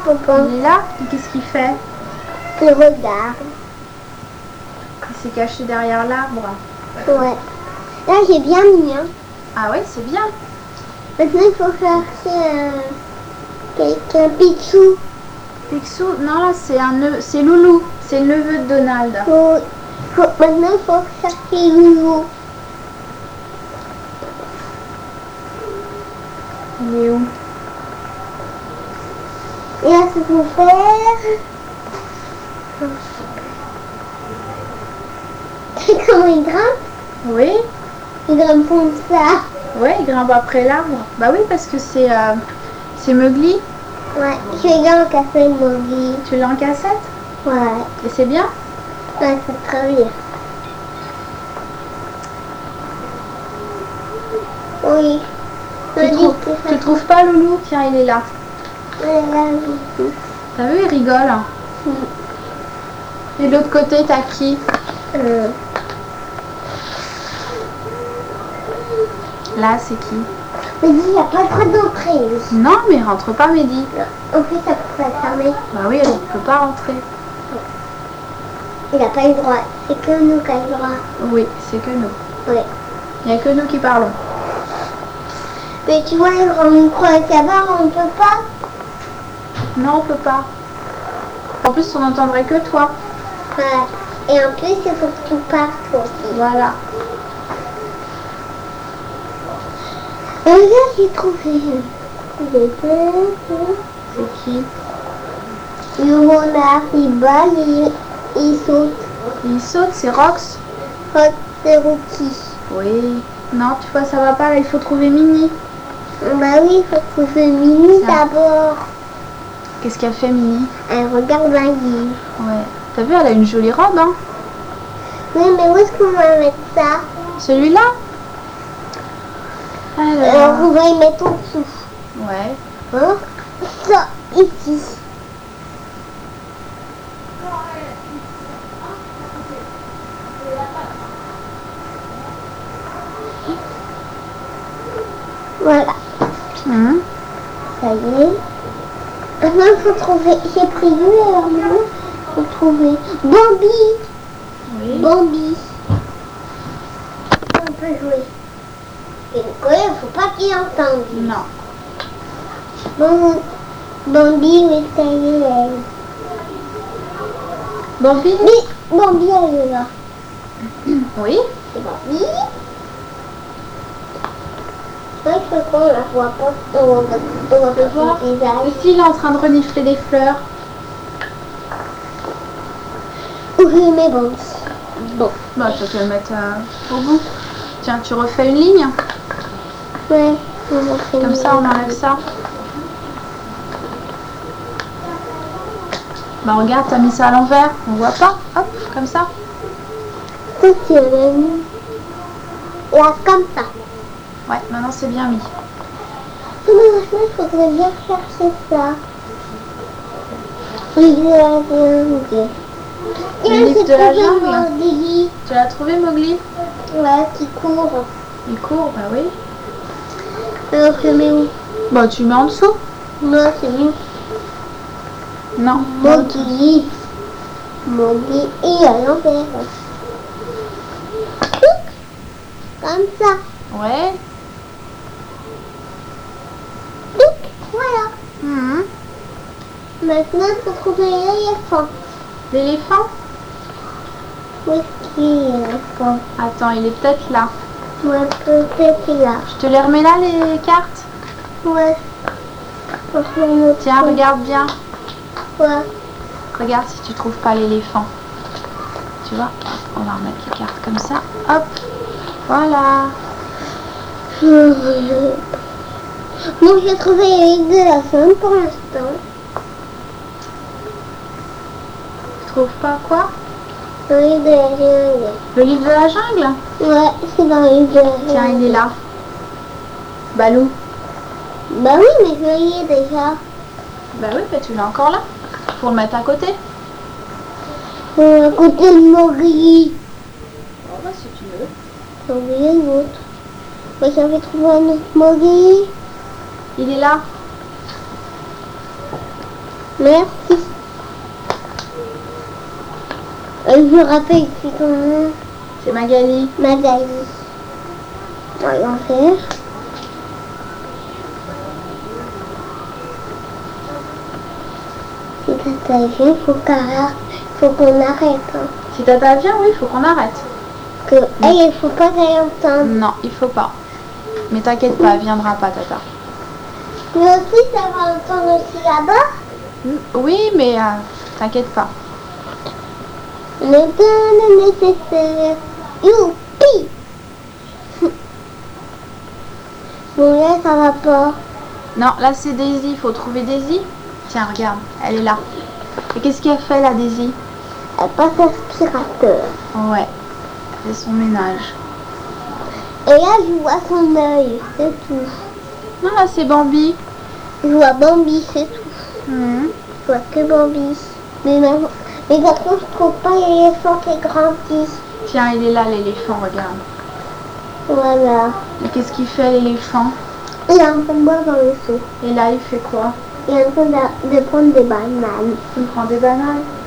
Papa. Il est là. Et qu'est-ce qu'il fait? Il regarde. Il s'est caché derrière l'arbre. Ouais. Là, j'ai bien mis. Hein. Ah oui, c'est bien. Maintenant, il faut chercher quelqu'un. Picsou. Picsou, non, là, c'est Loulou. C'est le neveu de Donald. Maintenant, il faut chercher Loulou. Il est où? Et là, c'est pour faire. Comment il grimpe? Oui. Il grimpe comme ça. Ouais, il grimpe après l'arbre. Bah oui, parce que c'est Mowgli. Ouais, je vais en café Mowgli. Tu l'as en cassette? Ouais. Et c'est bien? Ouais, c'est très bien. Oui. Tu trouves pas Loulou? Tiens, il est là. Ouais, T'as vu, il rigole. Et de l'autre côté, t'as qui? Là, c'est qui? Mehdi, il n'y a pas le droit d'entrer. Non, mais rentre pas, Mehdi. En plus, ça peut pas fermer. Bah oui, elle ne peut pas rentrer. Il n'a pas le droit. C'est que nous qui avons le droit. Oui, c'est que nous. Oui. Il n'y a que nous qui parlons. Mais tu vois, les grands micros et cabarets, on ne peut pas. Non, on peut pas. En plus, on n'entendrait que toi. Ouais. Et en plus, il faut que tu partes aussi. Voilà. Regarde, j'ai trouvé. C'est qui? Le renard, il balle et il saute. Il saute, c'est Rox. Rox, c'est Rookie. Oui. Non, tu vois, ça va pas, là, il faut trouver Minnie. Bah oui, il faut trouver Minnie d'abord. Qu'est-ce qu'elle fait, Minnie? Elle regarde un livre. Ouais. T'as vu, elle a une jolie robe, hein? Oui, mais où est-ce qu'on va mettre ça? Celui-là? Alors, on va y mettre en dessous. Ouais. Hein? Ça, ici. Voilà. Ça y est. Maintenant, il faut trouver. J'ai pris deux alors maintenant, il faut trouver Bambi. Oui. Bambi. On peut jouer. Et il ne faut pas qu'il entende. Non. Bon, Bambi, oui, ça y est. Bambi? Mais Bambi, elle est là. Oui. C'est Bambi. C'est vrai que quand on la voit pas, on voit pas voir. son visage. Ici, il est en train de renifler des fleurs. Où je mets Bambi? Bon, bah, tu vas le mettre au bout. Tiens, tu refais une ligne. Ouais, on va faire Comme une ça, on ligne. enlève ça. Bah, regarde, t'as mis ça à l'envers. On voit pas. Hop, comme ça. Ça, c'est la ligne. Là, comme ça. Ouais, maintenant, c'est bien mis. Mais maintenant, il faudrait bien chercher ça. Oui, Le livre de la jungle. Mowgli. Tu l'as trouvé, Mowgli? Ouais, qui court. Il court, bah oui. Alors, je mets où? Bah, tu mets en dessous. Non, c'est mieux. Non. Mowgli. Mowgli et à l'envers. Comme ça. Ouais. Voilà. Mhm. Maintenant, il faut trouver l'éléphant. L'éléphant? Où est-ce qu'il est l'éléphant? Attends, il est peut-être là. Ouais, peut-être là. Je te les remets là, les cartes? Ouais. Tiens, regarde bien. Ouais. Regarde si tu trouves pas l'éléphant. Tu vois? On va remettre les cartes comme ça. Hop. Voilà. Moi, j'ai trouvé les livres de la fin pour l'instant. Tu trouves pas quoi? Le livre de la jungle. Le livre de la jungle? Ouais, c'est dans le livre de la jungle. Tiens, il est là. Balou. Bah oui, mais je l'ai déjà. Bah oui, mais tu l'as encore là. Faut le mettre à côté. À côté de Mowgli. Oh bah si tu veux. J'ai oublié l'autre. Ouais, j'avais trouvé un autre Mowgli. Il est là. Merci. Je me rappelle plus ton nom. C'est Magali. Magali. On va en faire. Si tata vient, faut qu'on arrête. Hein. Si tata vient, oui, il faut qu'on arrête. Il faut pas qu'elle entende. Non, il faut pas. Mais t'inquiète pas, elle viendra pas, tata. Mais aussi, ça va entendre aussi là-bas. Oui, mais t'inquiète pas. On est bien le nécessaire. Youpi! Bon, là, ça va pas. Non, là c'est Daisy, il faut trouver Daisy. Tiens, regarde, elle est là. Et qu'est-ce qu'elle fait là, Daisy? Elle passe l'aspirateur. Ouais, elle fait son ménage. Et là, je vois son œil, c'est tout. Non, là c'est Bambi. Je vois Bambi, c'est tout. Mhm. Je vois que Bambi. Mais par contre, je trouve pas l'éléphant qui grandit. Tiens, il est là l'éléphant, regarde. Voilà. Et qu'est-ce qu'il fait l'éléphant? Il est en train de boire dans le seau. Et là, il fait quoi? Il est en train de prendre des bananes. Il prend des bananes.